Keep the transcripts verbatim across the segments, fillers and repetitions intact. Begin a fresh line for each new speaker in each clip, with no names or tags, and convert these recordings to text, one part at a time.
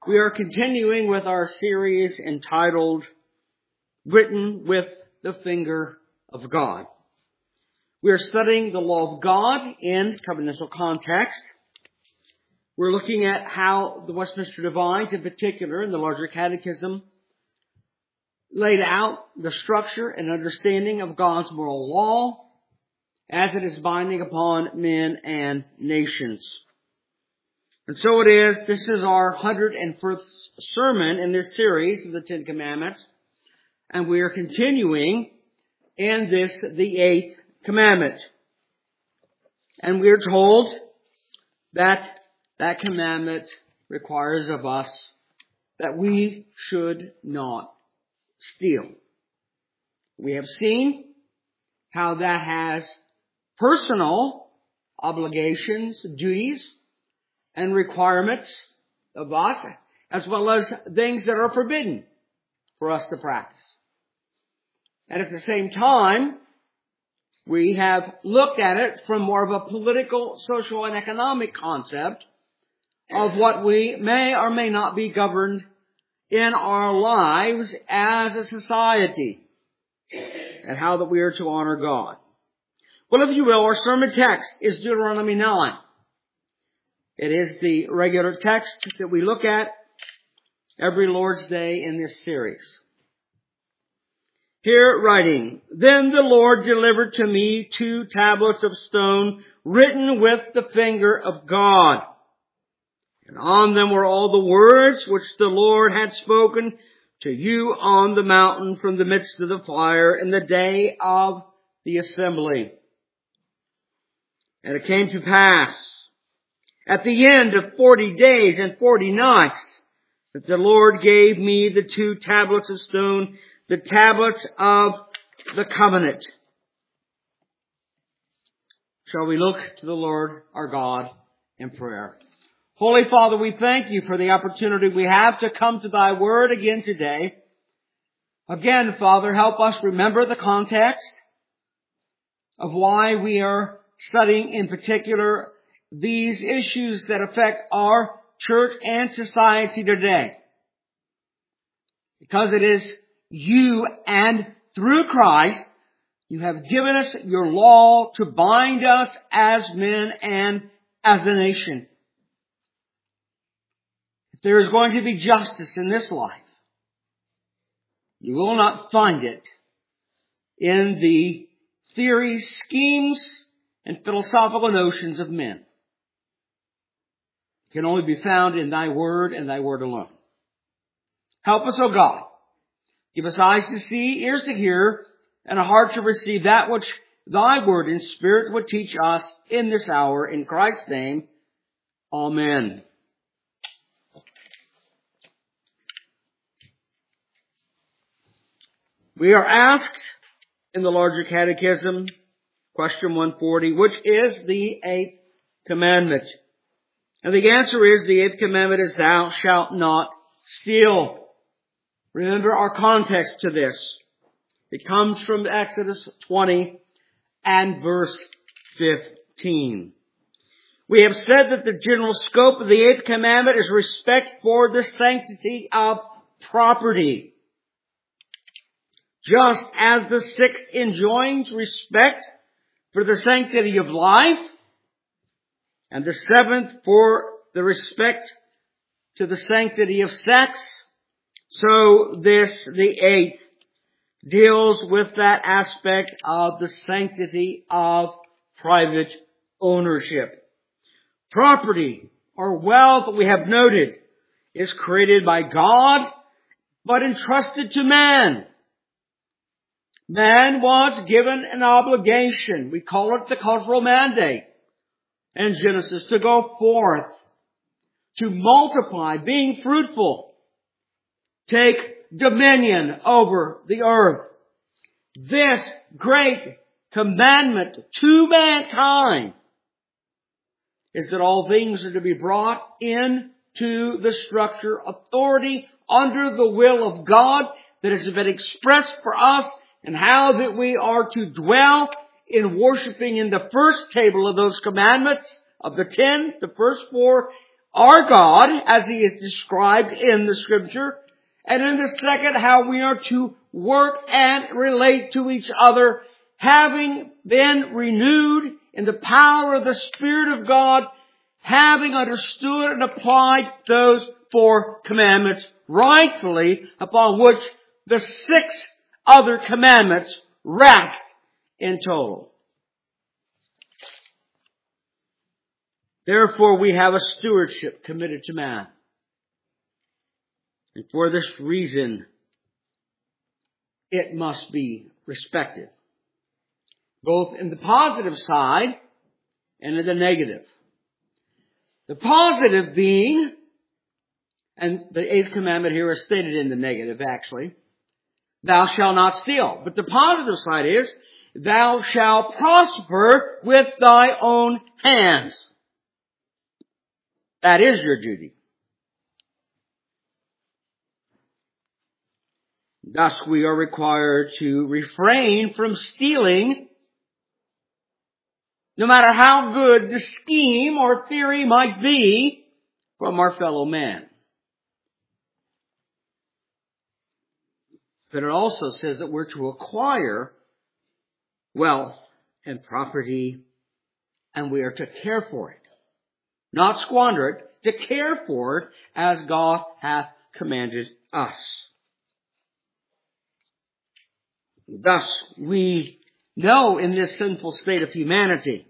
We are continuing with our series entitled, Written with the Finger of God. We are studying the law of God in covenantal context. We're looking at how the Westminster Divines, in particular, in the larger catechism, laid out the structure and understanding of God's moral law as it is binding upon men and nations. And so it is, this is our one hundred first sermon in this series of the Ten Commandments. And we are continuing in this, the eighth commandment. And we are told that that commandment requires of us that we should not steal. We have seen how that has personal obligations, duties, and requirements of us, as well as things that are forbidden for us to practice. And at the same time, we have looked at it from more of a political, social, and economic concept of what we may or may not be governed in our lives as a society, and how that we are to honor God. Well, if you will, our sermon text is Deuteronomy nine. It is the regular text that we look at every Lord's Day in this series. Here writing, Then the Lord delivered to me two tablets of stone written with the finger of God. And on them were all the words which the Lord had spoken to you on the mountain from the midst of the fire in the day of the assembly. And it came to pass, at the end of forty days and forty nights, that the Lord gave me the two tablets of stone, the tablets of the covenant. Shall we look to the Lord our God in prayer? Holy Father, we thank you for the opportunity we have to come to thy word again today. Again, Father, help us remember the context of why we are studying in particular these issues that affect our church and society today. Because it is you and through Christ, you have given us your law to bind us as men and as a nation. If there is going to be justice in this life, you will not find it in the theories, schemes, and philosophical notions of men. It can only be found in thy word and thy word alone. Help us, O God. Give us eyes to see, ears to hear, and a heart to receive that which thy word and spirit would teach us in this hour. In Christ's name, amen. We are asked in the larger catechism, question one forty, which is the eighth commandment? And the answer is, the eighth commandment is, thou shalt not steal. Remember our context to this. It comes from Exodus twenty and verse fifteen. We have said that the general scope of the eighth commandment is respect for the sanctity of property. Just as the sixth enjoins respect for the sanctity of life, and the seventh for the respect to the sanctity of sex, so this, the eighth, deals with that aspect of the sanctity of private ownership. Property or wealth, we have noted, is created by God, but entrusted to man. Man was given an obligation. We call it the cultural mandate in Genesis, to go forth, to multiply, being fruitful, take dominion over the earth. This great commandment to mankind is that all things are to be brought into the structure, authority, under the will of God that has been expressed for us, and how that we are to dwell in worshiping in the first table of those commandments, of the ten, the first four, our God as He is described in the Scripture, and in the second, how we are to work and relate to each other, having been renewed in the power of the Spirit of God, having understood and applied those four commandments rightfully, upon which the six other commandments rest in total. Therefore, we have a stewardship committed to man. And for this reason, it must be respected, both in the positive side and in the negative. The positive being, and the eighth commandment here is stated in the negative actually, thou shalt not steal. But the positive side is, thou shalt prosper with thy own hands. That is your duty. Thus we are required to refrain from stealing, no matter how good the scheme or theory might be, from our fellow man. But it also says that we're to acquire wealth and property, and we are to care for it. Not squander it, to care for it as God hath commanded us. Thus, we know in this sinful state of humanity,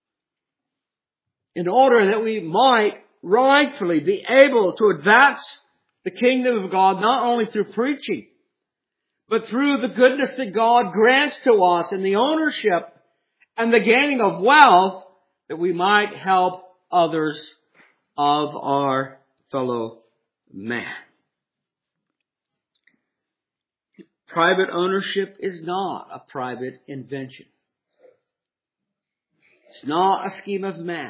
in order that we might rightfully be able to advance the kingdom of God, not only through preaching, but through the goodness that God grants to us in the ownership and the gaining of wealth, that we might help others of our fellow man. Private ownership is not a private invention. It's not a scheme of man.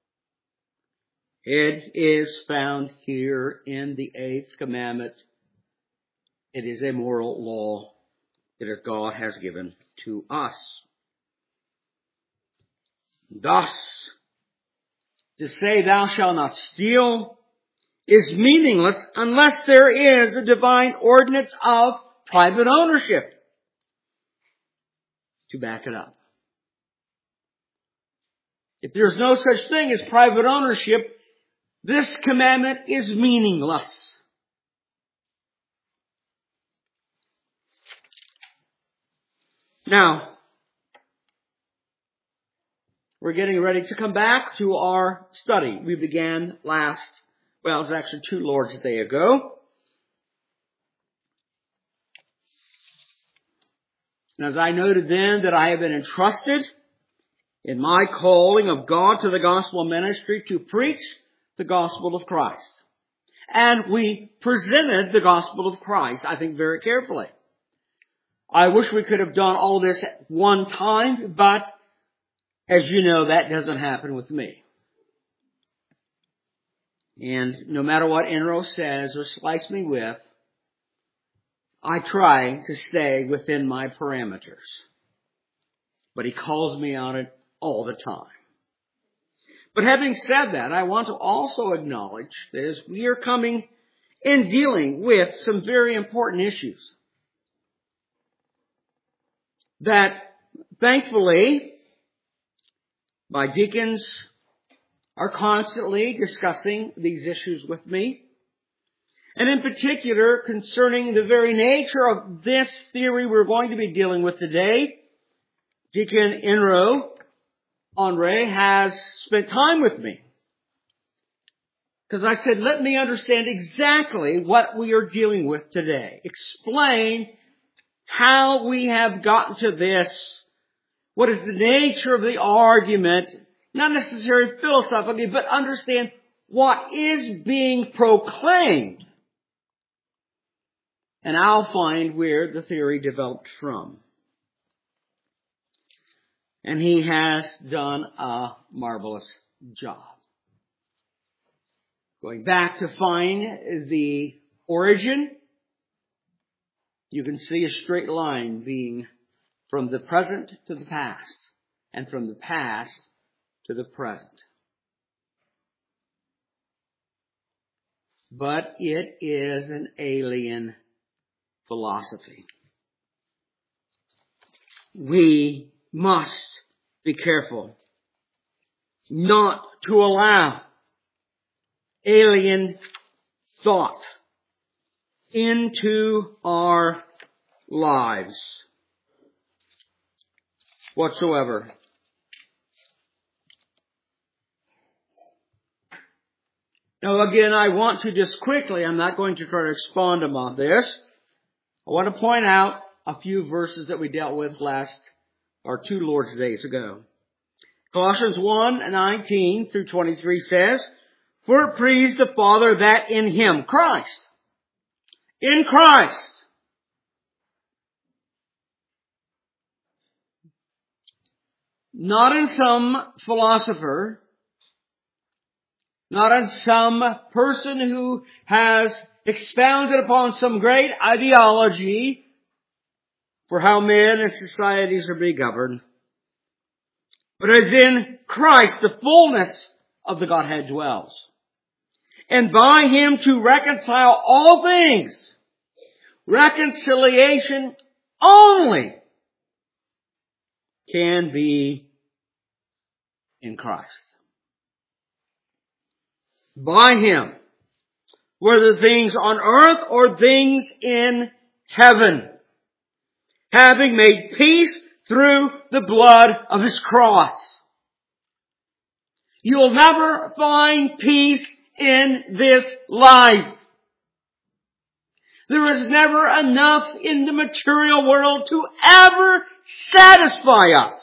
It is found here in the eighth commandment. It is a moral law that God has given to us. Thus, to say thou shalt not steal is meaningless unless there is a divine ordinance of private ownership to back it up. If there's no such thing as private ownership, this commandment is meaningless. Now, we're getting ready to come back to our study. We began last, well, it was actually two Lord's Day ago. And as I noted then that I have been entrusted in my calling of God to the gospel ministry to preach the gospel of Christ. And we presented the gospel of Christ, I think, very carefully. I wish we could have done all this at one time, but as you know, that doesn't happen with me. And no matter what Enro says or slice me with, I try to stay within my parameters. But he calls me on it all the time. But having said that, I want to also acknowledge that as we are coming in dealing with some very important issues, that thankfully my deacons are constantly discussing these issues with me. And in particular, concerning the very nature of this theory we're going to be dealing with today, Deacon Enro Andre has spent time with me. Because I said, let me understand exactly what we are dealing with today. Explain how we have gotten to this. What is the nature of the argument? Not necessarily philosophically, but understand what is being proclaimed. And I'll find where the theory developed from. And he has done a marvelous job. Going back to find the origin, you can see a straight line being from the present to the past, and from the past to the present. but it is an alien philosophy. We must be careful not to allow alien thought into our lives whatsoever. Now again, I want to just quickly, I'm not going to try to expound upon this. I want to point out a few verses that we dealt with last, or two Lord's Days ago. Colossians one, nineteen through twenty-three says, "For it pleased the Father that in Him," Christ, in Christ, not in some philosopher, not in some person who has expounded upon some great ideology for how men and societies are being governed, but as in Christ the fullness of the Godhead dwells. And by Him to reconcile all things. Reconciliation only can be in Christ. By Him, whether things on earth or things in heaven, having made peace through the blood of His cross. You'll never find peace in this life. There is never enough in the material world to ever satisfy us.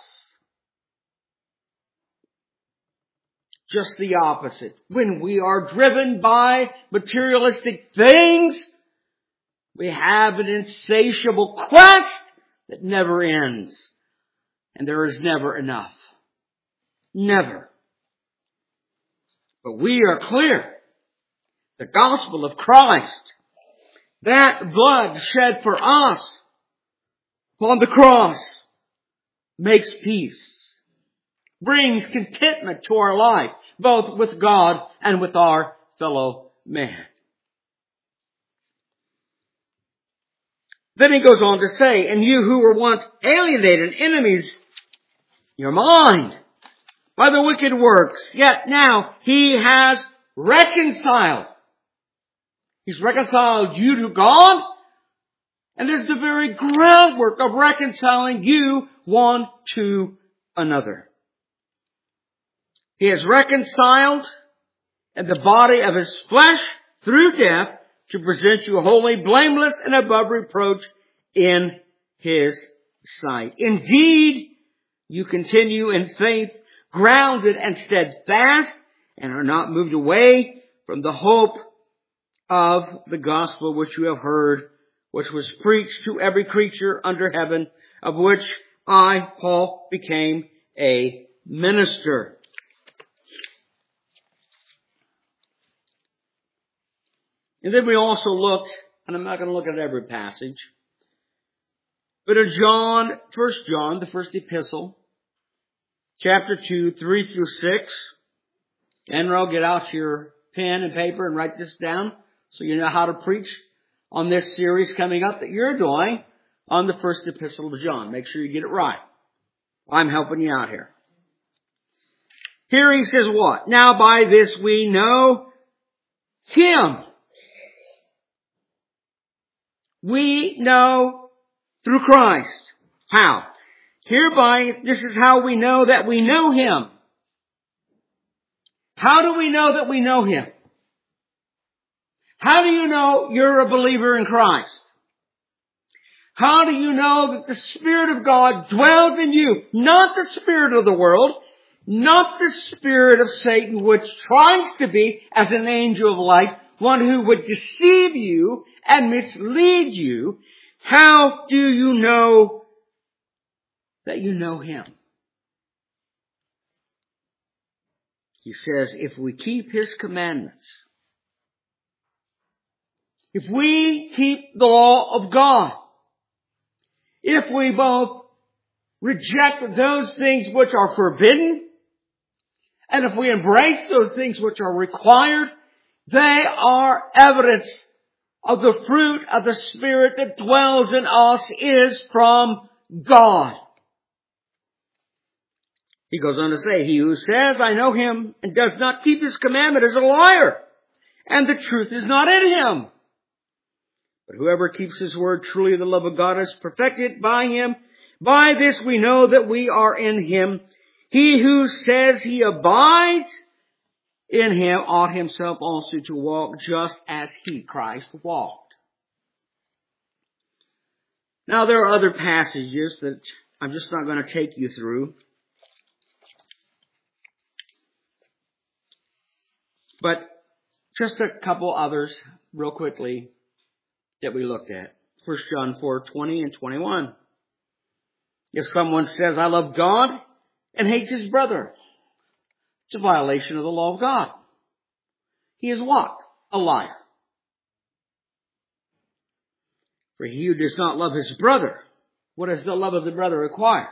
Just the opposite. When we are driven by materialistic things, we have an insatiable quest that never ends. And there is never enough. Never. But we are clear. The gospel of Christ, that blood shed for us upon the cross, makes peace, brings contentment to our life, both with God and with our fellow man. Then he goes on to say, "And you who were once alienated, enemies, your mind, by the wicked works, yet now He has reconciled." He's reconciled you to God, and is the very groundwork of reconciling you one to another. He has reconciled in the body of His flesh through death to present you holy, blameless, and above reproach in His sight. Indeed, you continue in faith, grounded and steadfast, and are not moved away from the hope of the gospel which you have heard, which was preached to every creature under heaven, of which I, Paul, became a minister. And then we also looked, and I'm not going to look at every passage, but in John, First John, the first epistle, chapter two, three through six. Enro, get out your pen and paper and write this down so you know how to preach on this series coming up that you're doing on the first epistle of John. Make sure you get it right. I'm helping you out here. Here he says what? "Now by this we know Him." We know through Christ. How? Hereby, this is how we know that we know Him. How do we know that we know Him? How do you know you're a believer in Christ? How do you know that the Spirit of God dwells in you? Not the spirit of the world, not the spirit of Satan, which tries to be, as an angel of light, one who would deceive you and mislead you. How do you know that you know Him? He says, if we keep His commandments, if we keep the law of God, if we both reject those things which are forbidden, and if we embrace those things which are required, They are evidence of the fruit of the Spirit that dwells in us is from God. He goes on to say, he who says, I know him, and does not keep his commandment is a liar, and the truth is not in him. But whoever keeps his word, truly the love of God is perfected by him. By this we know that we are in him. He who says he abides in him ought himself also to walk just as he, Christ, walked. Now there are other passages that I'm just not going to take you through. But just a couple others real quickly that we looked at. First John four, twenty and twenty-one. If someone says, I love God and hates his brother, it's a violation of the law of God. He is what? A liar. For he who does not love his brother, what does the love of the brother require?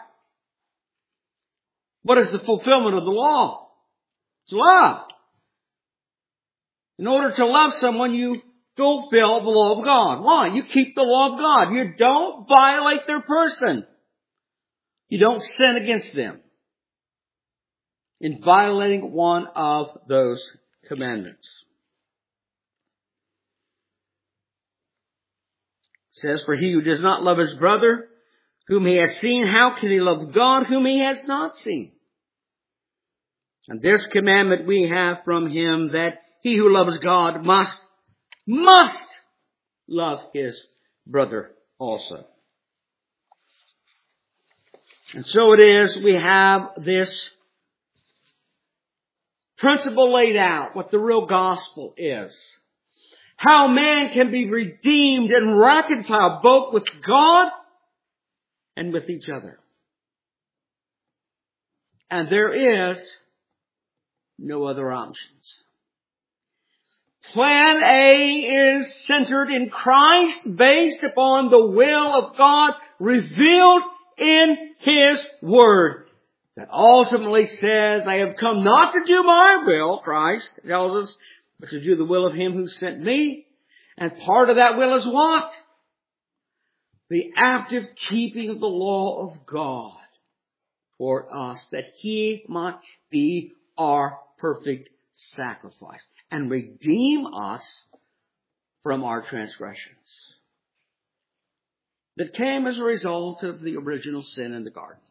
What is the fulfillment of the law? It's love. In order to love someone, you fulfill the law of God. Why? You keep the law of God. You don't violate their person. You don't sin against them in violating one of those commandments. It says, for he who does not love his brother, whom he has seen, how can he love God, whom he has not seen? And this commandment we have from him, that he who loves God must, must love his brother also. And so it is, we have this principle laid out, what the real gospel is. How man can be redeemed and reconciled both with God and with each other. And there is no other options. Plan A is centered in Christ, based upon the will of God revealed in His Word, that ultimately says, I have come not to do my will, Christ tells us, but to do the will of Him who sent me. And part of that will is what? The active keeping of the law of God for us, that He might be our perfect sacrifice and redeem us from our transgressions that came as a result of the original sin in the garden.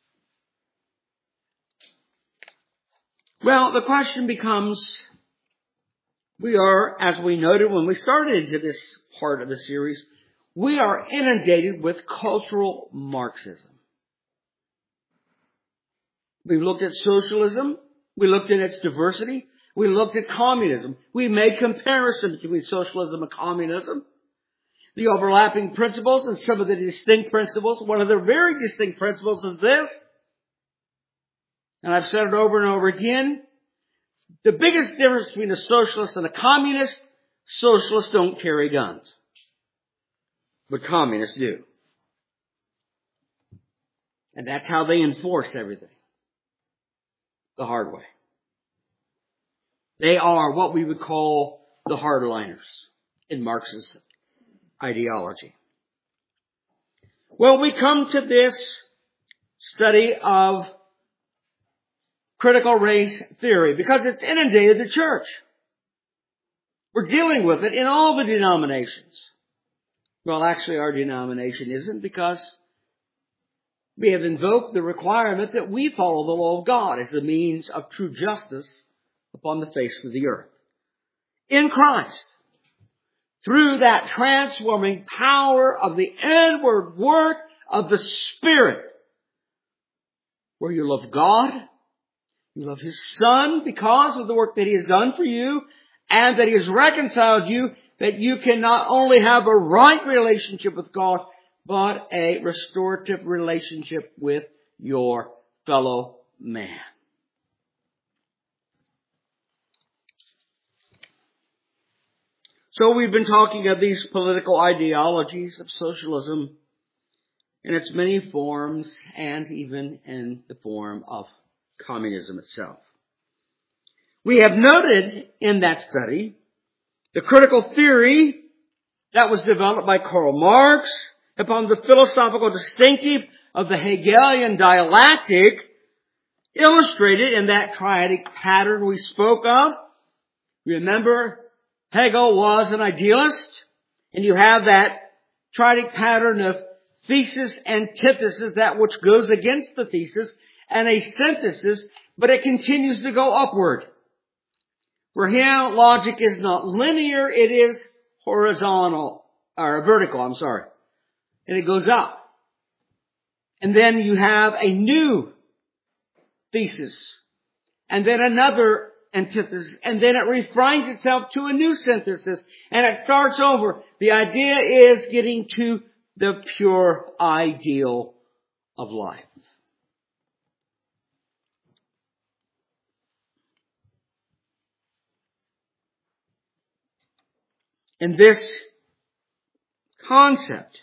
Well, the question becomes, we are, as we noted when we started into this part of the series, we are inundated with cultural Marxism. We've looked at socialism. We looked at its diversity. We looked at communism. We made comparisons between socialism and communism. The overlapping principles and some of the distinct principles. One of the very distinct principles is this. And I've said it over and over again. The biggest difference between a socialist and a communist, socialists don't carry guns. But communists do. And that's how they enforce everything. The hard way. They are what we would call the hardliners in Marxist ideology. Well, we come to this study of critical race theory because it's inundated the church. We're dealing with it in all the denominations. Well, actually, our denomination isn't, because we have invoked the requirement that we follow the law of God as the means of true justice upon the face of the earth. In Christ, through that transforming power of the inward work of the Spirit, where you love God, you love His Son because of the work that He has done for you, and that He has reconciled you, that you can not only have a right relationship with God, but a restorative relationship with your fellow man. So we've been talking of these political ideologies of socialism in its many forms, and even in the form of communism itself. We have noted in that study The critical theory that was developed by Karl Marx upon the philosophical distinctive of the Hegelian dialectic, illustrated in that triadic pattern we spoke of. Remember, Hegel was an idealist, and you have that triadic pattern of thesis, antithesis, that which goes against the thesis, and a synthesis, but it continues to go upward. For him, logic is not linear, it is horizontal, or vertical, I'm sorry. And it goes up. And then you have a new thesis, and then another antithesis, and then it refines itself to a new synthesis, and it starts over. The idea is getting to the pure ideal of life. And this concept,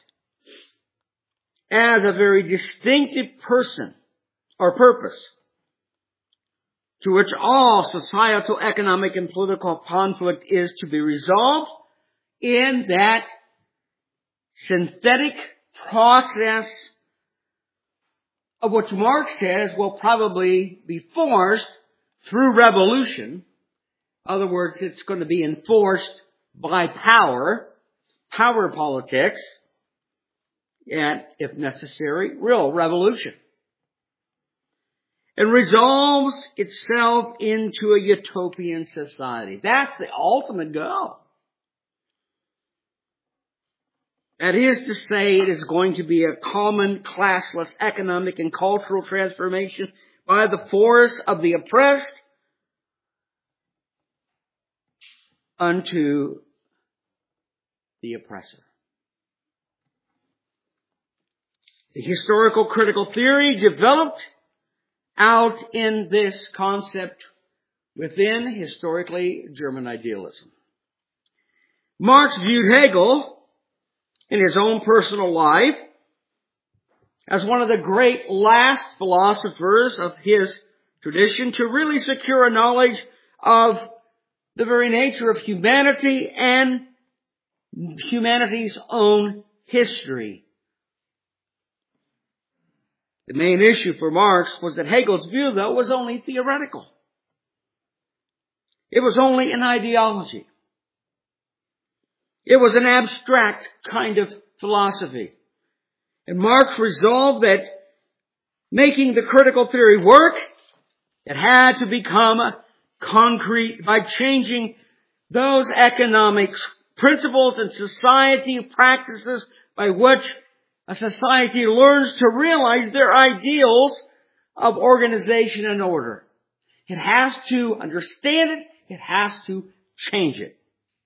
as a very distinctive person or purpose, to which all societal, economic, and political conflict is to be resolved in that synthetic process of which Marx says will probably be forced through revolution. In other words, it's going to be enforced by power, power politics, and, if necessary, real revolution. It resolves itself into a utopian society. That's the ultimate goal. That is to say, it is going to be a common, classless economic and cultural transformation by the force of the oppressed unto the oppressor. The historical critical theory developed out in this concept within historically German idealism. Marx viewed Hegel in his own personal life as one of the great last philosophers of his tradition to really secure a knowledge of the very nature of humanity and humanity's own history. The main issue for Marx was that Hegel's view, though, was only theoretical. It was only an ideology. It was an abstract kind of philosophy. And Marx resolved that making the critical theory work, it had to become concrete by changing those economic principles and society practices by which a society learns to realize their ideals of organization and order. It has to understand it. It has to change it.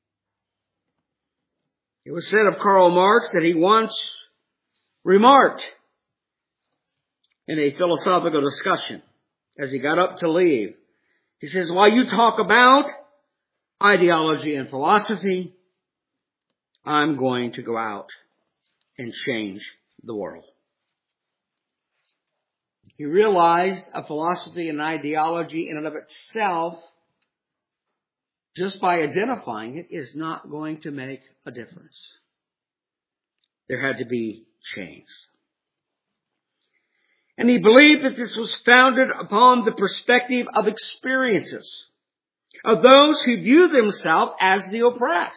It was said of Karl Marx that he once remarked in a philosophical discussion as he got up to leave. He says, while you talk about ideology and philosophy, I'm going to go out and change the world. He realized a philosophy and ideology in and of itself, just by identifying it, is not going to make a difference. There had to be change. And he believed that this was founded upon the perspective of experiences of those who view themselves as the oppressed.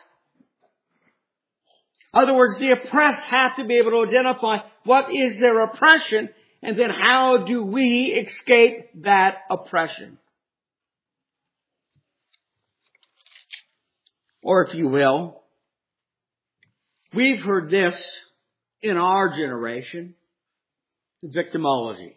In other words, the oppressed have to be able to identify what is their oppression, and then how do we escape that oppression. Or if you will, we've heard this in our generation, victimology.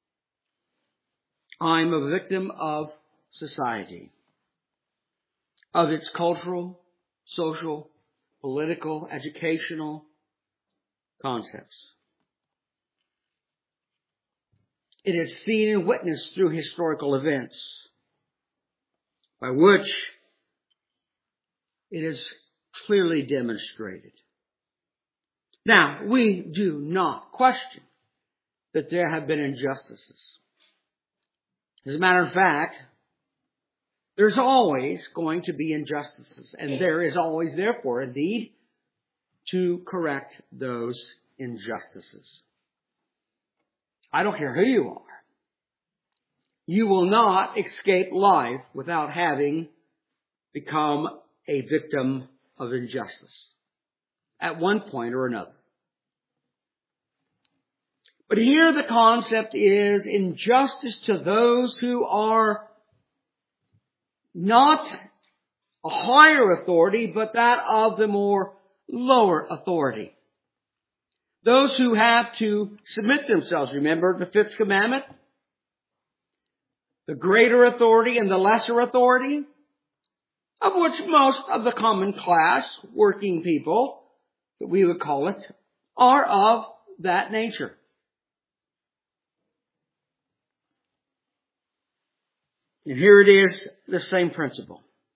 I'm a victim of society, of its cultural, social, political, educational concepts. It is seen and witnessed through historical events by which it is clearly demonstrated. Now, we do not question that there have been injustices. As a matter of fact, there's always going to be injustices. And there is always, therefore, a need to correct those injustices. I don't care who you are. You will not escape life without having become a victim of injustice at one point or another. But here the concept is injustice to those who are not a higher authority, but that of the more lower authority. Those who have to submit themselves. Remember the fifth commandment? The greater authority and the lesser authority, of which most of the common class, working people, that we would call it, are of that nature. And here it is, the same principle.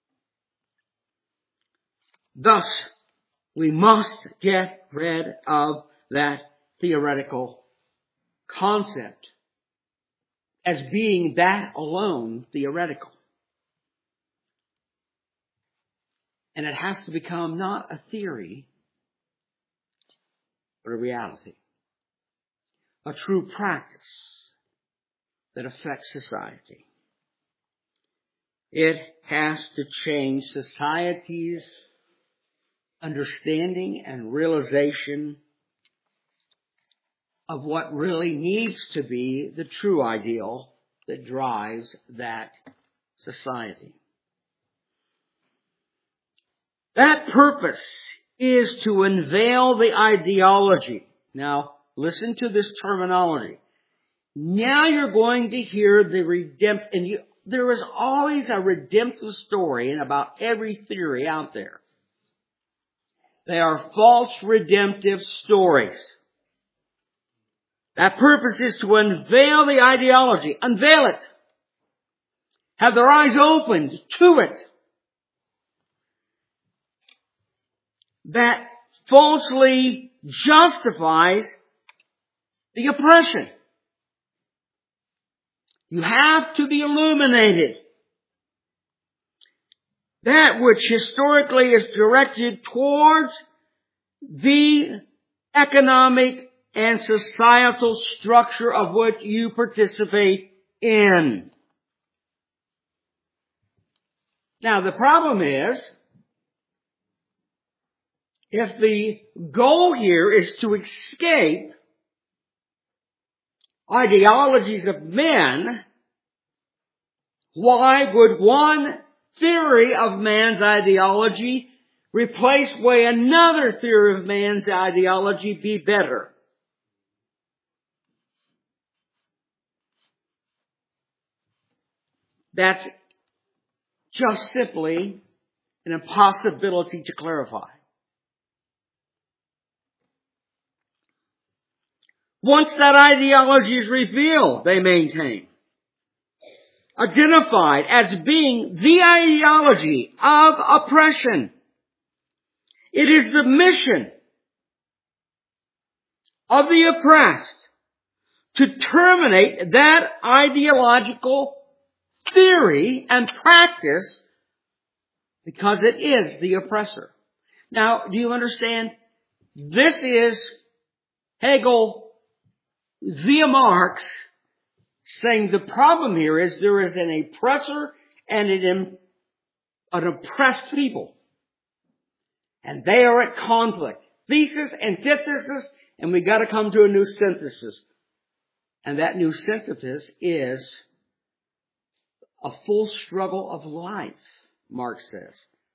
Thus, we must get rid of that theoretical concept as being that alone theoretical. And it has to become not a theory, but a reality. A true practice that affects society. It has to change society's understanding and realization of what really needs to be the true ideal that drives that society. That purpose is to unveil the ideology. Now, listen to this terminology. Now you're going to hear the redemptive, and you, there is always a redemptive story in about every theory out there. They are false redemptive stories. That purpose is to unveil the ideology. Unveil it. Have their eyes opened to it. That falsely justifies the oppression. You have to be illuminated. That which historically is directed towards the economic and societal structure of which you participate in. Now, the problem is, if the goal here is to escape ideologies of men, why would one theory of man's ideology replace by another theory of man's ideology be better? That's just simply an impossibility to clarify. Once that ideology is revealed, they maintain, identified as being the ideology of oppression, it is the mission of the oppressed to terminate that ideological theory and practice because it is the oppressor. Now, do you understand? This is Hegel via Marx saying the problem here is there is an oppressor and an, an oppressed people. And they are at conflict. Thesis, antithesis, and we got to come to a new synthesis. And that new synthesis is a full struggle of life, Marx says.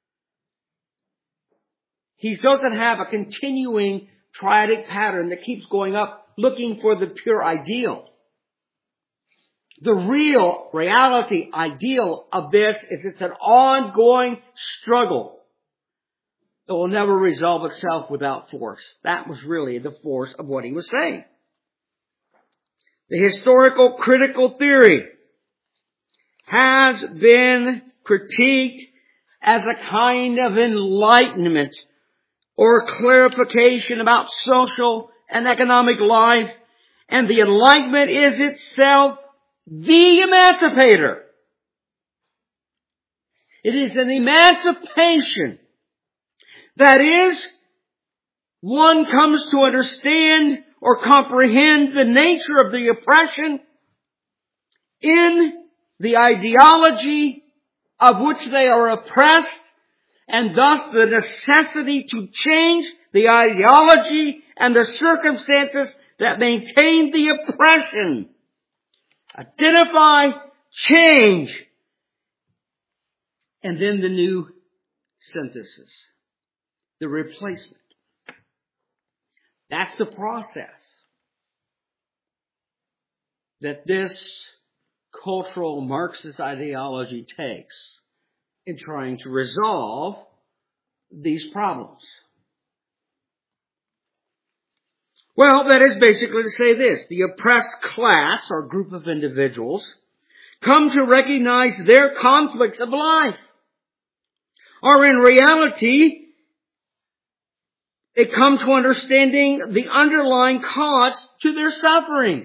He doesn't have a continuing triadic pattern that keeps going up looking for the pure ideal. The real reality ideal of this is it's an ongoing struggle that will never resolve itself without force. That was really the force of what he was saying. The historical critical theory has been critiqued as a kind of enlightenment or clarification about social and economic life, and the Enlightenment is itself the emancipator. It is an emancipation. That is, one comes to understand or comprehend the nature of the oppression in the ideology of which they are oppressed, and thus the necessity to change the ideology and the circumstances that maintain the oppression. Identify, change, and then the new synthesis, the replacement. That's the process that this cultural Marxist ideology takes in trying to resolve these problems. Well, that is basically to say this. The oppressed class or group of individuals come to recognize their conflicts of life, or in reality, they come to understanding the underlying cause to their suffering.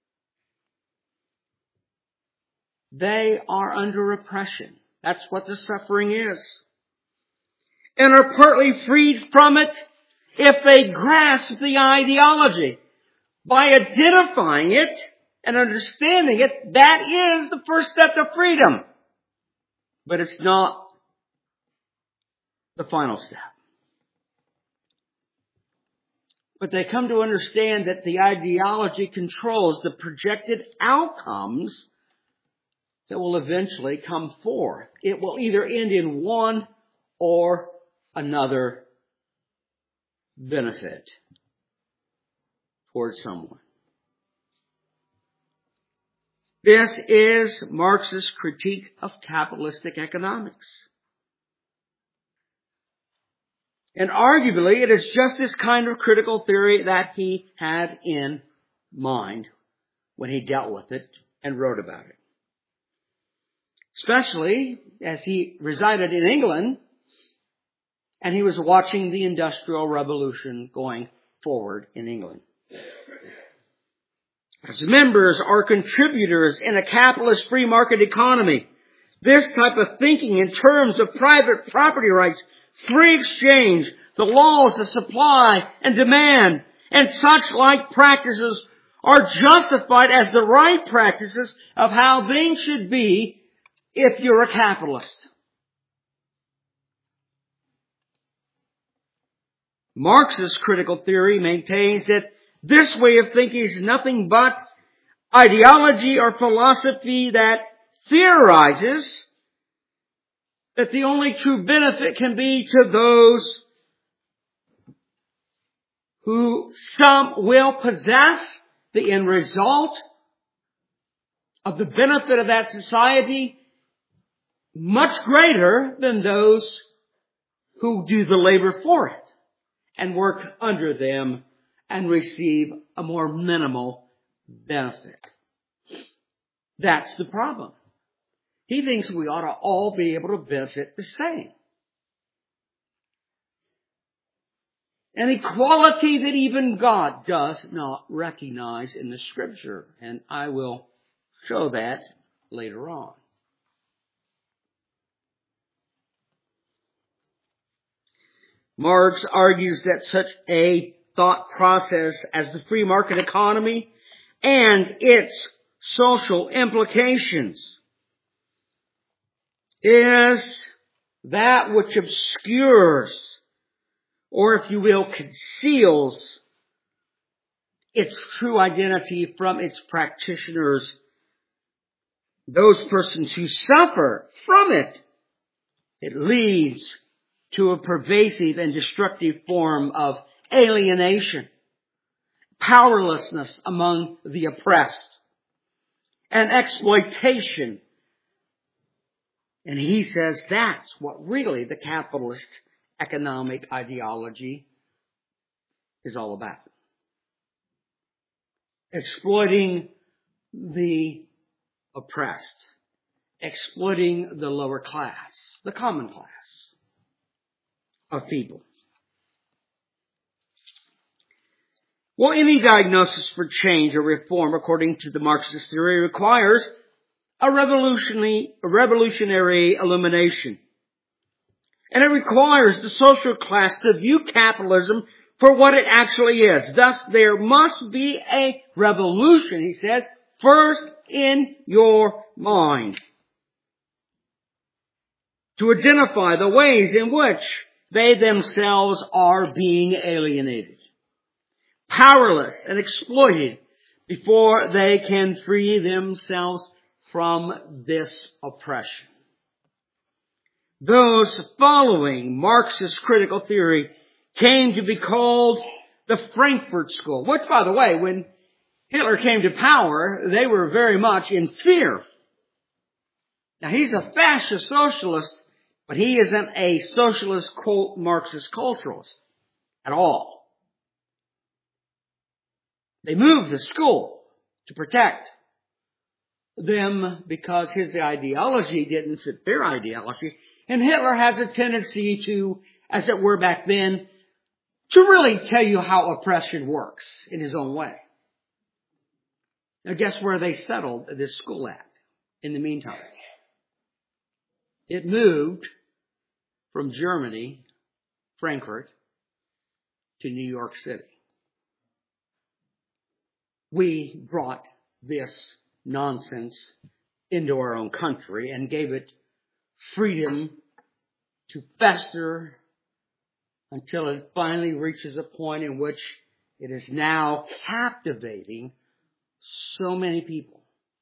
They are under oppression. That's what the suffering is. And are partly freed from it if they grasp the ideology. By identifying it and understanding it, that is the first step to freedom. But it's not the final step. But they come to understand that the ideology controls the projected outcomes that will eventually come forth. It will either end in one or another benefit towards someone. This is Marx's critique of capitalistic economics. And arguably, it is just this kind of critical theory that he had in mind when he dealt with it and wrote about it. Especially as he resided in England and he was watching the Industrial Revolution going forward in England. As members or contributors in a capitalist free market economy, this type of thinking in terms of private property rights, free exchange, the laws of supply and demand, and such like practices are justified as the right practices of how things should be if you're a capitalist. Marx's critical theory maintains that this way of thinking is nothing but ideology or philosophy that theorizes that the only true benefit can be to those who some will possess the end result of the benefit of that society much greater than those who do the labor for it and work under them and receive a more minimal benefit. That's the problem. He thinks we ought to all be able to benefit the same. An equality that even God does not recognize in the Scripture. And I will show that later on. Marx argues that such a thought process as the free market economy and its social implications is that which obscures, or if you will, conceals its true identity from its practitioners, those persons who suffer from it. It leads to a pervasive and destructive form of alienation, powerlessness among the oppressed, and exploitation. And he says that's what really the capitalist economic ideology is all about. Exploiting the oppressed, exploiting the lower class, the common class of people. Well, any diagnosis for change or reform, according to the Marxist theory, requires a revolutionary, a revolutionary illumination. And it requires the social class to view capitalism for what it actually is. Thus, there must be a revolution, he says, first in your mind, to identify the ways in which they themselves are being alienated, powerless and exploited before they can free themselves from this oppression. Those following Marxist critical theory came to be called the Frankfurt School, which, by the way, when Hitler came to power, they were very much in fear. Now, he's a fascist socialist, but he isn't a socialist, quote, Marxist culturalist at all. They moved the school to protect them because his ideology didn't fit their ideology. And Hitler has a tendency to, as it were back then, to really tell you how oppression works in his own way. Now, guess where they settled this school at in the meantime? It moved from Germany, Frankfurt, to New York City. We brought this nonsense into our own country and gave it freedom to fester until it finally reaches a point in which it is now captivating so many people.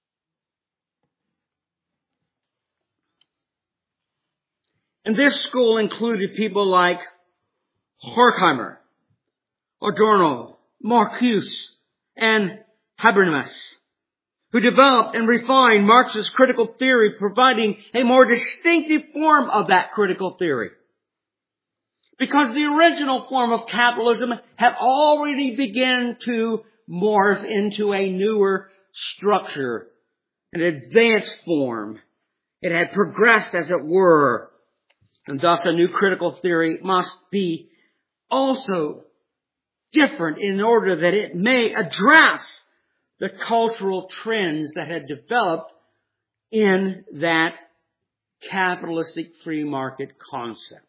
And this school included people like Horkheimer, Adorno, Marcuse, and Habermas, who developed and refined Marxist critical theory, providing a more distinctive form of that critical theory. Because the original form of capitalism had already begun to morph into a newer structure, an advanced form. It had progressed, as it were, and thus a new critical theory must be also different in order that it may address the cultural trends that had developed in that capitalistic free market concept.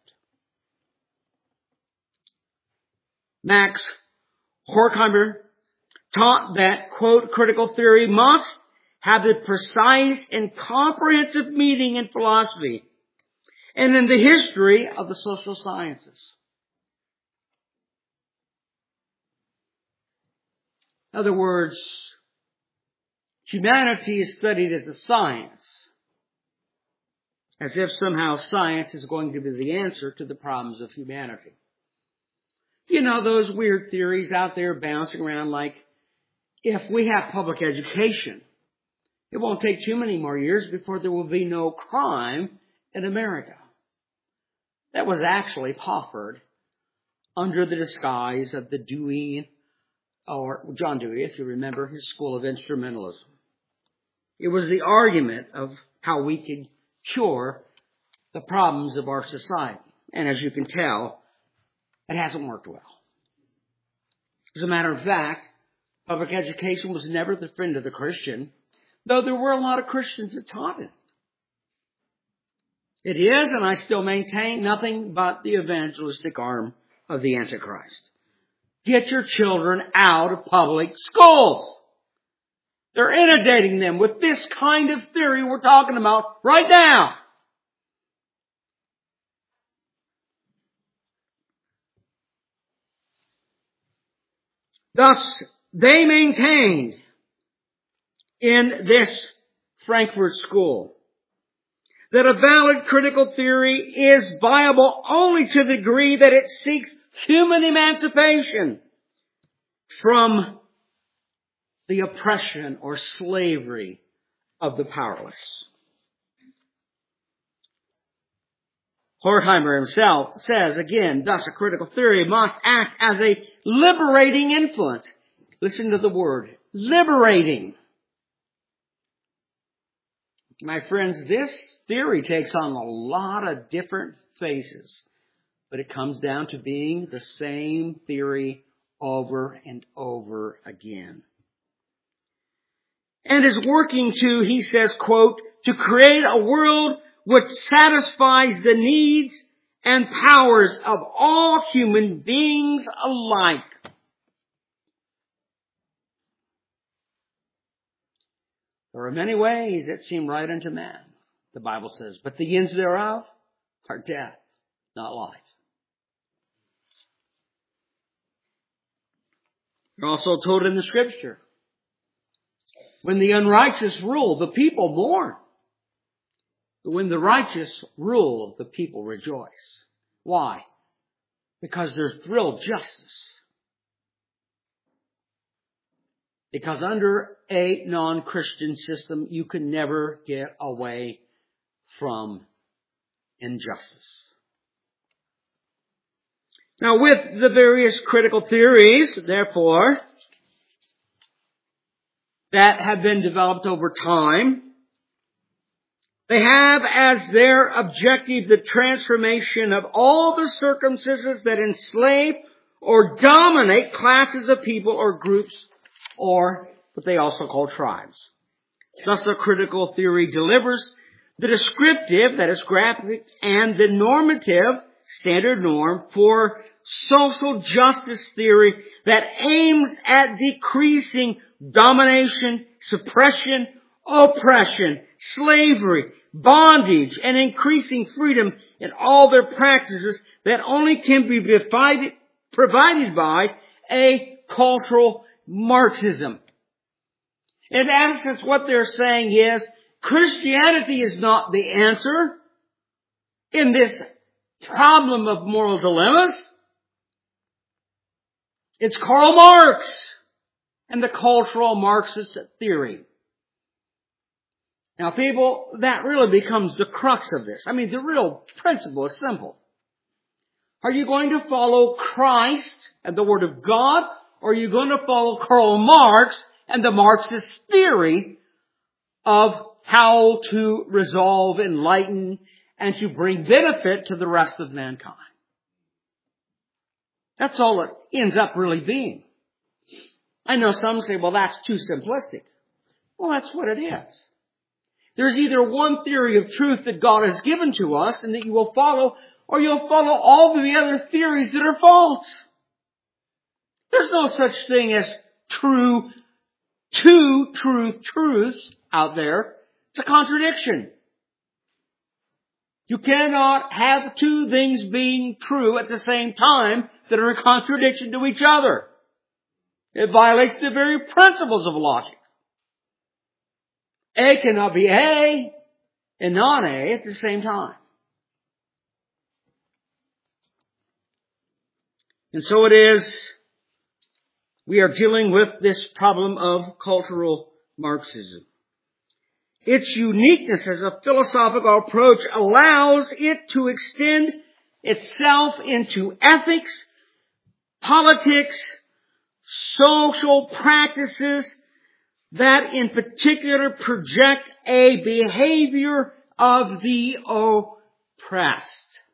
Max Horkheimer taught that, quote, critical theory must have a precise and comprehensive meaning in philosophy and in the history of the social sciences. In other words, humanity is studied as a science, as if somehow science is going to be the answer to the problems of humanity. You know, those weird theories out there bouncing around like, if we have public education, it won't take too many more years before there will be no crime in America. That was actually proffered under the disguise of the Dewey, or John Dewey, if you remember, his school of instrumentalism. It was the argument of how we could cure the problems of our society. And as you can tell, it hasn't worked well. As a matter of fact, public education was never the friend of the Christian, though there were a lot of Christians that taught it. It is, and I still maintain, nothing but the evangelistic arm of the Antichrist. Get your children out of public schools. They're inundating them with this kind of theory we're talking about right now. Thus, they maintained in this Frankfurt School that a valid critical theory is viable only to the degree that it seeks human emancipation from the oppression or slavery of the powerless. Horkheimer himself says, again, thus a critical theory must act as a liberating influence. Listen to the word, liberating. My friends, this theory takes on a lot of different faces, but it comes down to being the same theory over and over again. And is working to, he says, quote, to create a world which satisfies the needs and powers of all human beings alike. There are many ways that seem right unto man, the Bible says, but the ends thereof are death, not life. We're also told in the Scripture, when the unrighteous rule, the people mourn. But when the righteous rule, the people rejoice. Why? Because there's real justice. Because under a non-Christian system, you can never get away from injustice. Now, with the various critical theories, therefore, that have been developed over time, they have as their objective the transformation of all the circumstances that enslave or dominate classes of people or groups, or what they also call tribes. Thus, the critical theory delivers the descriptive, that is graphic, and the normative, standard norm, for social justice theory that aims at decreasing domination, suppression, oppression, slavery, bondage, and increasing freedom in all their practices that only can be provided, provided by a cultural Marxism. In essence, what they're saying is, Christianity is not the answer in this problem of moral dilemmas. It's Karl Marx and the cultural Marxist theory. Now, people, that really becomes the crux of this. I mean, the real principle is simple. Are you going to follow Christ and the Word of God, or are you going to follow Karl Marx and the Marxist theory of how to resolve, enlighten, and to bring benefit to the rest of mankind? That's all it ends up really being. I know some say, well, that's too simplistic. Well, that's what it is. There's either one theory of truth that God has given to us and that you will follow, or you'll follow all of the other theories that are false. There's no such thing as true, two truth truths out there. It's a contradiction. You cannot have two things being true at the same time that are in contradiction to each other. It violates the very principles of logic. A cannot be A and non-A at the same time. And so it is, we are dealing with this problem of cultural Marxism. Its uniqueness as a philosophical approach allows it to extend itself into ethics, politics, social practices that in particular project a behavior of the oppressed.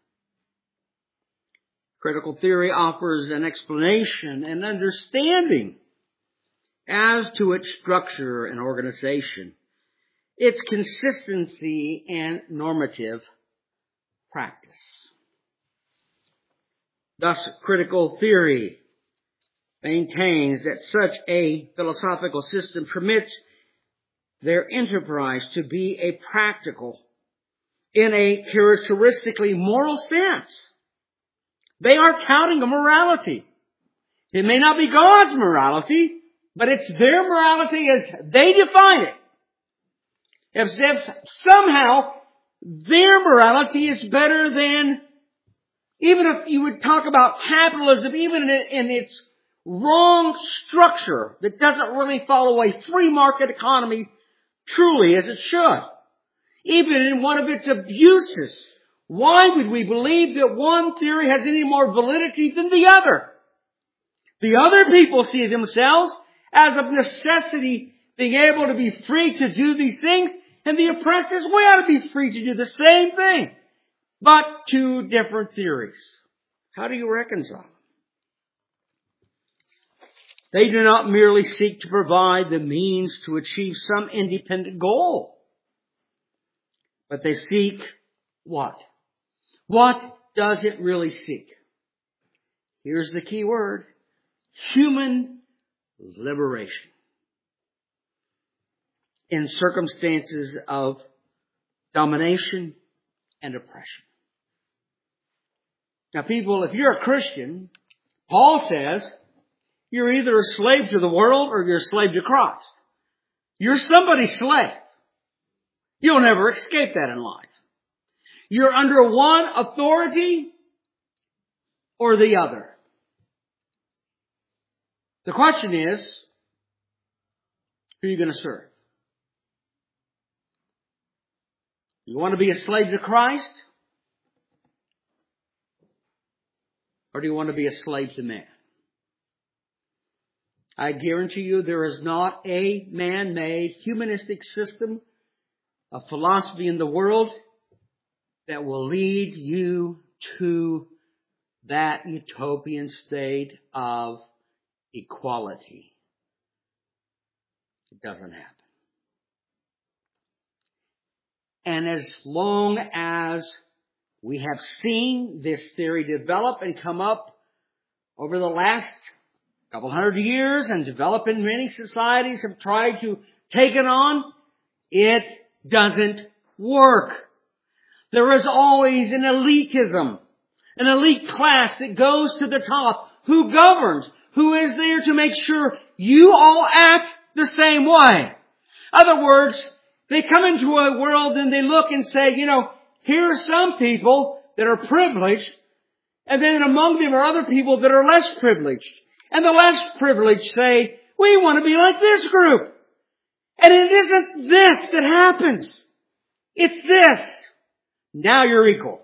Critical theory offers an explanation and understanding as to its structure and organization, its consistency and normative practice. Thus, critical theory maintains that such a philosophical system permits their enterprise to be a practical, in a characteristically moral sense. They are touting a morality. It may not be God's morality, but it's their morality as they define it. As if somehow their morality is better than, even if you would talk about capitalism, even in, in its wrong structure that doesn't really follow a free market economy truly as it should. Even in one of its abuses, why would we believe that one theory has any more validity than the other? The other people see themselves as of necessity being able to be free to do these things, and the oppressed as we ought to be free to do the same thing, but two different theories. How do you reconcile them? They do not merely seek to provide the means to achieve some independent goal, but they seek what? What does it really seek? Here's the key word: human liberation in circumstances of domination and oppression. Now, people, if you're a Christian, Paul says you're either a slave to the world or you're a slave to Christ. You're somebody's slave. You'll never escape that in life. You're under one authority or the other. The question is, who are you going to serve? You want to be a slave to Christ? Or do you want to be a slave to man? I guarantee you there is not a man-made humanistic system of philosophy in the world that will lead you to that utopian state of equality. It doesn't happen. And as long as we have seen this theory develop and come up over the last couple hundred years and develop in many societies have tried to take it on, it doesn't work. There is always an elitism, an elite class that goes to the top, who governs, who is there to make sure you all act the same way. In other words, they come into a world and they look and say, you know, here are some people that are privileged, and then among them are other people that are less privileged. And the less privileged say, we want to be like this group. And it isn't this that happens. It's this. Now you're equal.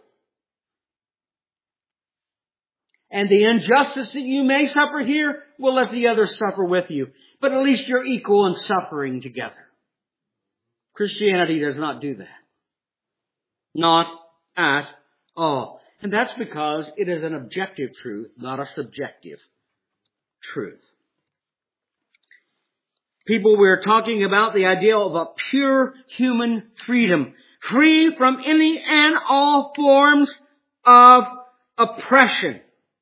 And the injustice that you may suffer here will let the others suffer with you. But at least you're equal in suffering together. Christianity does not do that. Not at all. And that's because it is an objective truth, not a subjective truth. People, we're talking about the idea of a pure human freedom, free from any and all forms of oppression.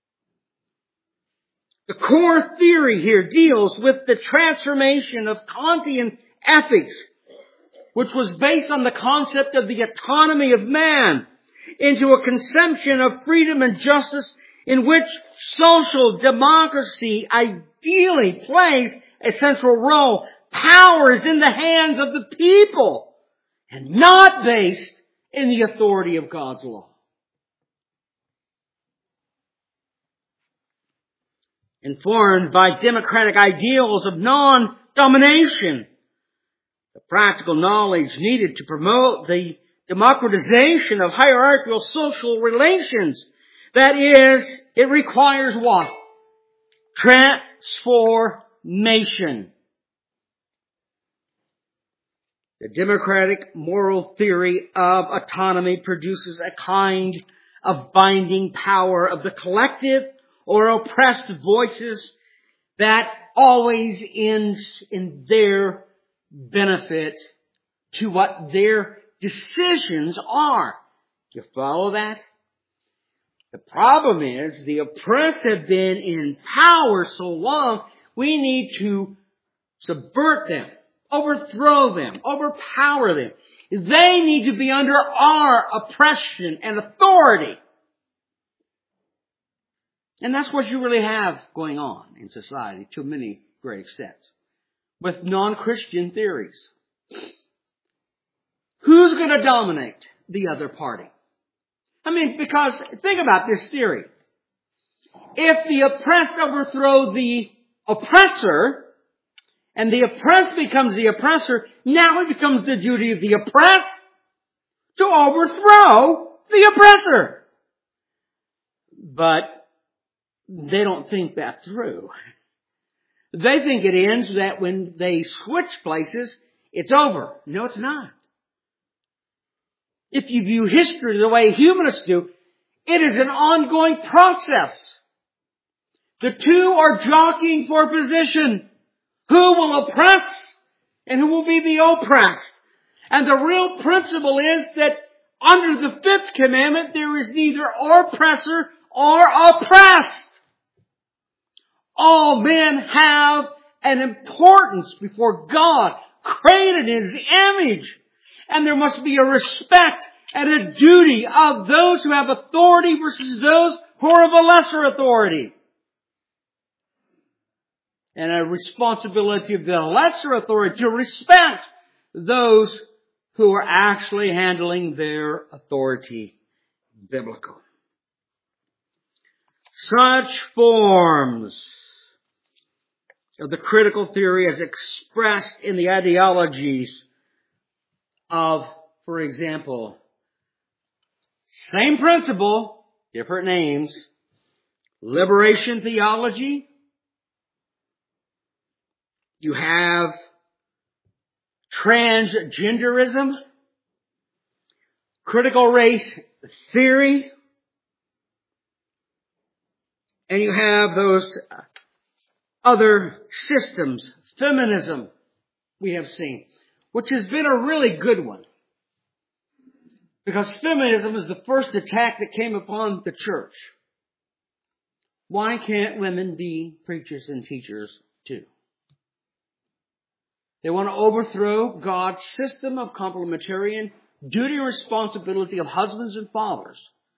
The core theory here deals with the transformation of Kantian ethics, which was based on the concept of the autonomy of man, into a conception of freedom and justice in which social democracy ideally plays a central role. Power is in the hands of the people and not based in the authority of God's law. Informed by democratic ideals of non-domination, the practical knowledge needed to promote the democratization of hierarchical social relations. That is, it requires what? Transformation. The democratic moral theory of autonomy produces a kind of binding power of the collective or oppressed voices that always ends in their benefit to what their decisions are. Do you follow that? The problem is the oppressed have been in power so long, we need to subvert them, overthrow them, overpower them. They need to be under our oppression and authority. And that's what you really have going on in society to many great extents with non-Christian theories. Who's going to dominate the other party? I mean, because think about this theory. If the oppressed overthrow the oppressor, and the oppressed becomes the oppressor, now it becomes the duty of the oppressed to overthrow the oppressor. But they don't think that through. They think it ends that when they switch places, it's over. No, it's not. If you view history the way humanists do, it is an ongoing process. The two are jockeying for position. Who will oppress and who will be the oppressed? And the real principle is that Under the fifth commandment, there is neither oppressor or oppressed. All men have an importance before God, created in His image. And there must be a respect and a duty of those who have authority versus those who are of a lesser authority. And a responsibility of the lesser authority to respect those who are actually handling their authority biblical. Such forms of the critical theory as expressed in the ideologies of, for example, same principle, different names, liberation theology. You have transgenderism, critical race theory, and you have those other systems, feminism, we have seen, which has been a really good one. Because feminism is the first attack that came upon the church. Why can't women be preachers and teachers too? They want to overthrow God's system of complementarian duty and responsibility of husbands and fathers.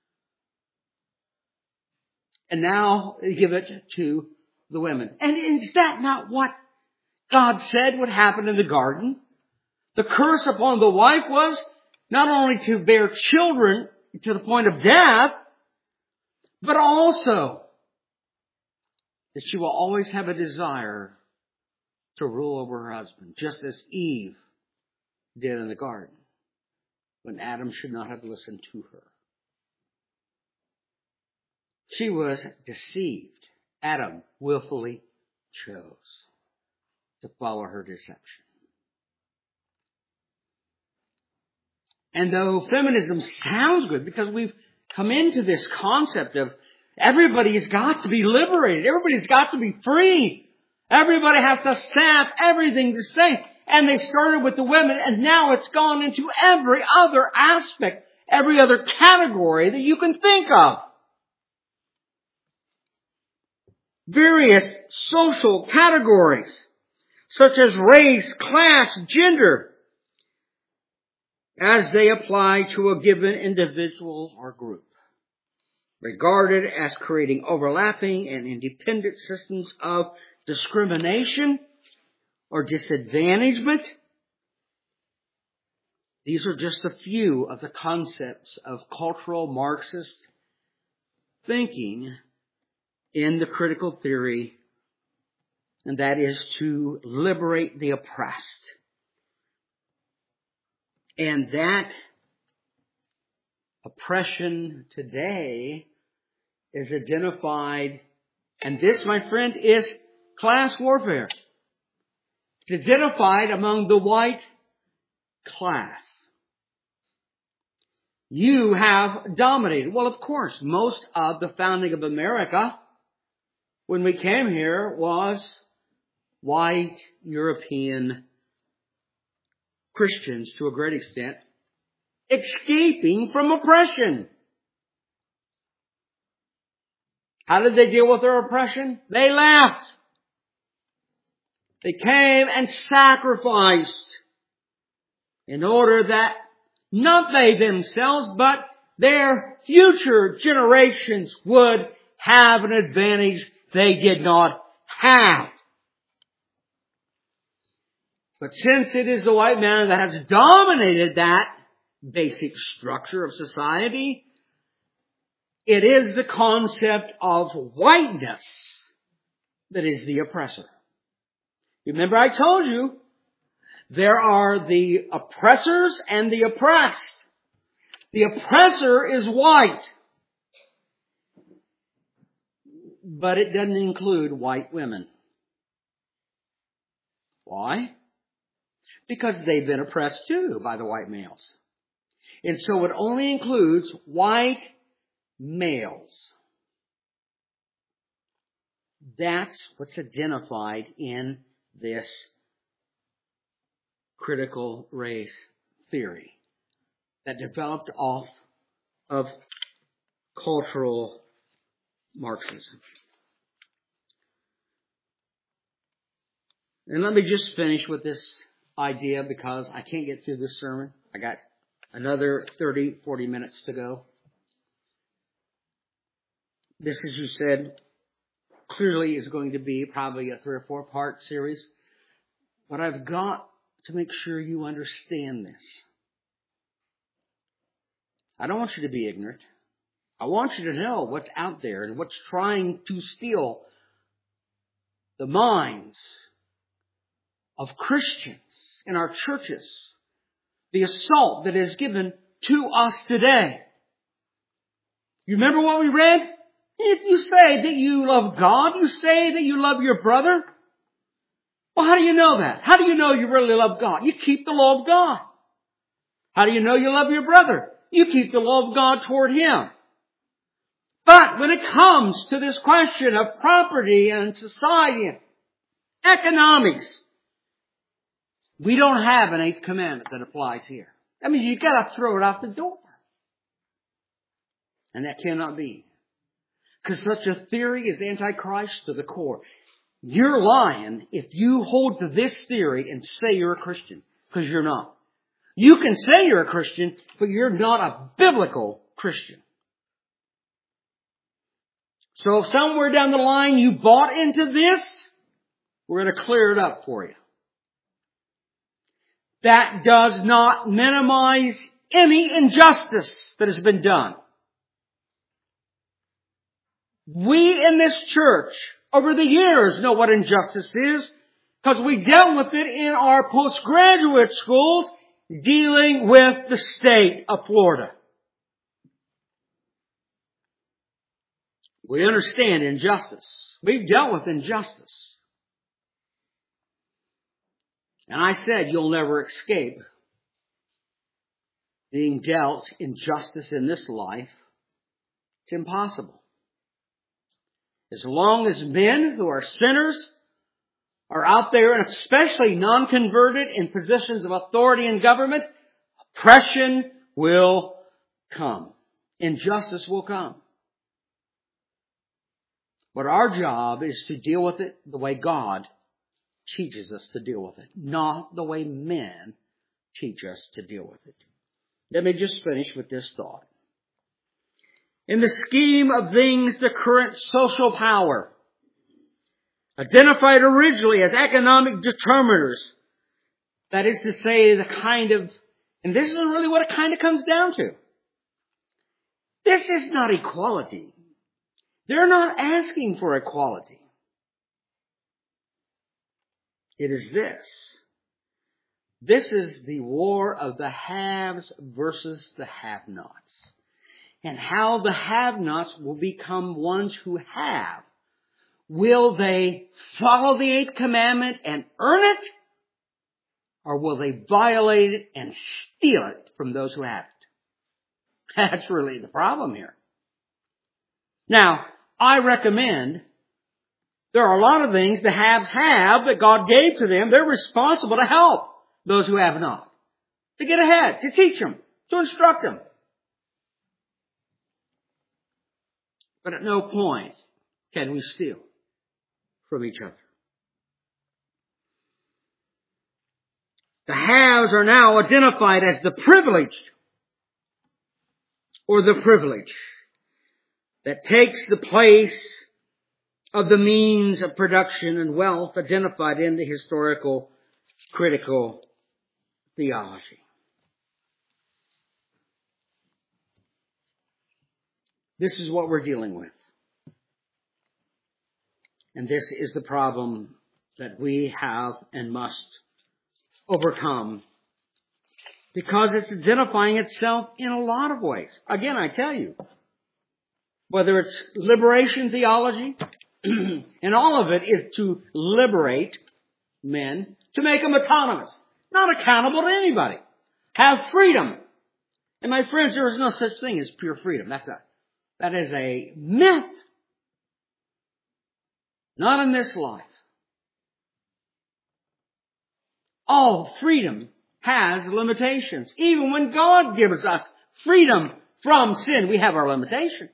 And now they give it to the women. And is that not what God said would happen in the garden? The curse upon the wife was not only to bear children to the point of death, but also that she will always have a desire to rule over her husband, just as Eve did in the garden, when Adam should not have listened to her. She was deceived. Adam willfully chose to follow her deception. And though feminism sounds good, because we've come into this concept of everybody has got to be liberated, everybody's got to be free, everybody has to snap everything the same. And they started with the women, and now it's gone into every other aspect, every other category that you can think of. Various social categories, such as race, class, gender, as they apply to a given individual or group, regarded as creating overlapping and independent systems of discrimination or disadvantagement. These are just a few of the concepts of cultural Marxist thinking in the critical theory, and that is to liberate the oppressed. And that oppression today is identified, and this, my friend, is class warfare. It's identified among the white class. You have dominated. Well, of course, most of the founding of America, when we came here, was white European Christians to a great extent, escaping from oppression. How did they deal with their oppression? They left. They came and sacrificed in order that not they themselves, but their future generations would have an advantage they did not have. But since it is the white man that has dominated that basic structure of society, it is the concept of whiteness that is the oppressor. Remember, I told you, there are the oppressors and the oppressed. The oppressor is white, but it doesn't include white women. Why? Because they've been oppressed too by the white males. And so it only includes white males. That's what's identified in this critical race theory. that developed off of cultural Marxism. And let me just finish with this idea because I can't get through this sermon. I got another thirty, forty minutes to go. This, as you said, clearly is going to be probably a three or four part series. But I've got to make sure you understand this. I don't want you to be ignorant. I want you to know what's out there and what's trying to steal the minds of Christians in our churches. The assault that is given to us today. You remember what we read? If you say that you love God, you say that you love your brother. Well, how do you know that? How do you know you really love God? You keep the law of God. How do you know you love your brother? You keep the law of God toward him. But when it comes to this question of property and society and economics, we don't have an eighth commandment that applies here. I mean, you've got to throw it out the door. And that cannot be. Because such a theory is antichrist to the core. You're lying if you hold to this theory and say you're a Christian. Because you're not. You can say you're a Christian, but you're not a biblical Christian. So if somewhere down the line you bought into this, we're going to clear it up for you. That does not minimize any injustice that has been done. We in this church over the years know what injustice is because we dealt with it in our postgraduate schools dealing with the state of Florida. We understand injustice. We've dealt with injustice. And I said you'll never escape being dealt injustice in this life. It's impossible. As long as men who are sinners are out there, and especially non-converted in positions of authority in government, oppression will come. Injustice will come. But our job is to deal with it the way God teaches us to deal with it, not the way men teach us to deal with it. Let me just finish with this thought. In the scheme of things, the current social power, identified originally as economic determiners, that is to say, the kind of, and this is really what it kind of comes down to. This is not equality. They're not asking for equality. It is this. This is the war of the haves versus the have-nots. And how the have-nots will become ones who have. Will they follow the eighth commandment and earn it? Or will they violate it and steal it from those who have it? That's really the problem here. Now, I recommend there are a lot of things the haves have that God gave to them. They're responsible to help those who have not. To get ahead, to teach them, to instruct them. But at no point can we steal from each other. The haves are now identified as the privileged or the privilege that takes the place of the means of production and wealth identified in the historical critical theology. This is what we're dealing with. And this is the problem that we have and must overcome because it's identifying itself in a lot of ways. Again, I tell you, whether it's liberation theology, and all of it is to liberate men, to make them autonomous, not accountable to anybody, have freedom. And my friends, there is no such thing as pure freedom. That's a That is a myth. Not in this life. All freedom has limitations. Even when God gives us freedom from sin, we have our limitations.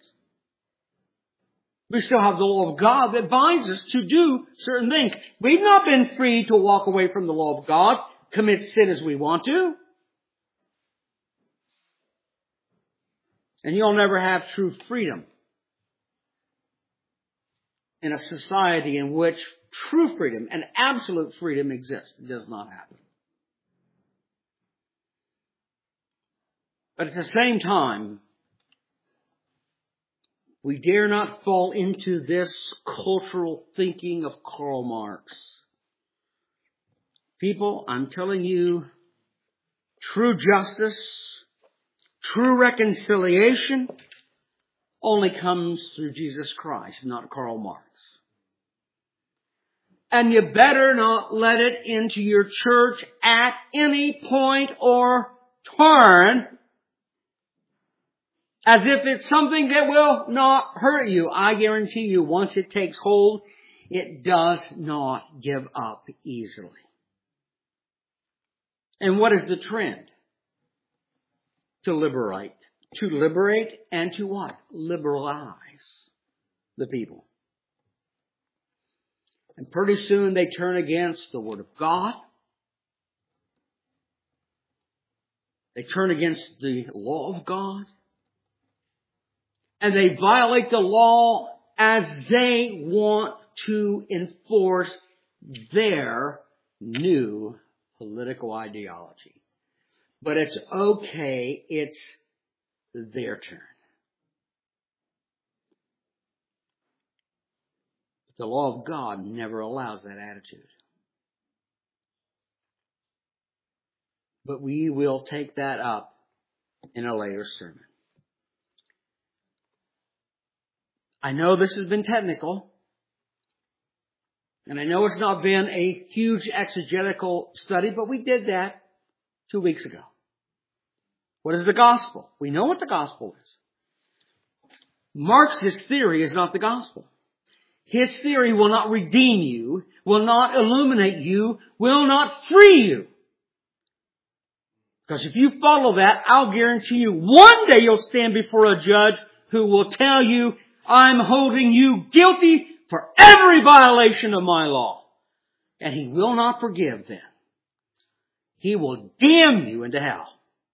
We still have the law of God that binds us to do certain things. We've not been free to walk away from the law of God, commit sin as we want to. And you'll never have true freedom in a society in which true freedom and absolute freedom exists. It does not happen. But at the same time, we dare not fall into this cultural thinking of Karl Marx. People, I'm telling you, true justice, true reconciliation only comes through Jesus Christ, not Karl Marx. And you better not let it into your church at any point or turn as if it's something that will not hurt you. I guarantee you, once it takes hold, it does not give up easily. And what is the trend? To liberate. To liberate and to what? Liberalize the people. And pretty soon they turn against the Word of God. They turn against the law of God. And they violate the law as they want to enforce their new political ideology. But it's okay. It's their turn. But the law of God never allows that attitude. But we will take that up in a later sermon. I know this has been technical, and I know it's not been a huge exegetical study, but we did that two weeks ago. What is the gospel? We know what the gospel is. Marx's theory is not the gospel. His theory will not redeem you, will not illuminate you, will not free you. Because if you follow that, I'll guarantee you one day you'll stand before a judge who will tell you, I'm holding you guilty for every violation of my law. And he will not forgive them. He will damn you into hell.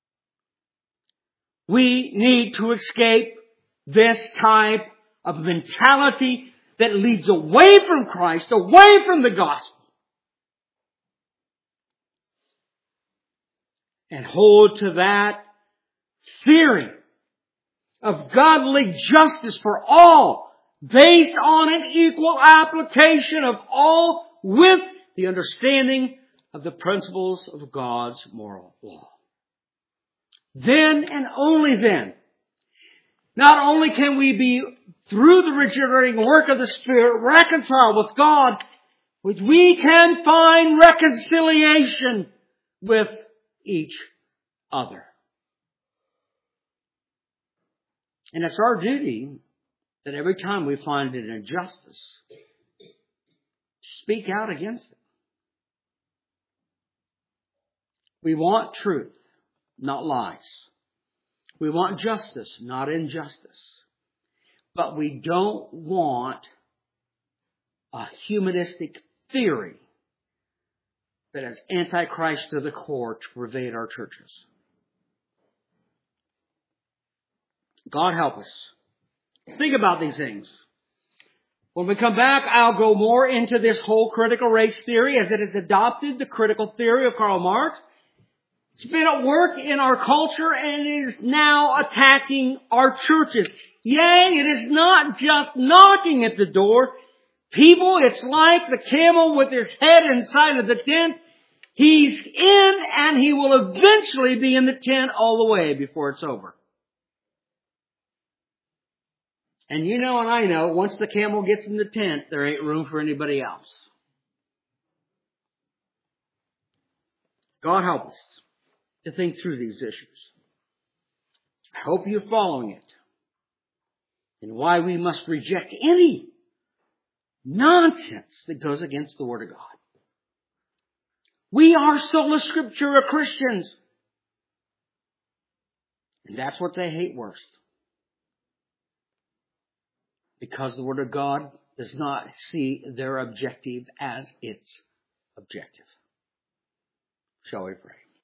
We need to escape this type of mentality that leads away from Christ, away from the gospel. And hold to that theory of godly justice for all, based on an equal application of all with the understanding of the principles of God's moral law. Then and only then, not only can we be, through the regenerating work of the Spirit, reconciled with God, but we can find reconciliation with each other. And it's our duty that every time we find an injustice, to speak out against it. We want truth, not lies. We want justice, not injustice. But we don't want a humanistic theory that is antichrist to the core to pervade our churches. God help us. Think about these things. When we come back, I'll go more into this whole critical race theory as it has adopted the critical theory of Karl Marx. It's been at work in our culture and is now attacking our churches. Yea, it is not just knocking at the door. People, it's like the camel with his head inside of the tent. He's in and he will eventually be in the tent all the way before it's over. And you know and I know, once the camel gets in the tent, there ain't room for anybody else. God help us to think through these issues. I hope you're following it. And why we must reject any nonsense that goes against the Word of God. We are sola scriptura Christians. And that's what they hate worst. Because the Word of God does not see their objective as its objective. Shall we pray?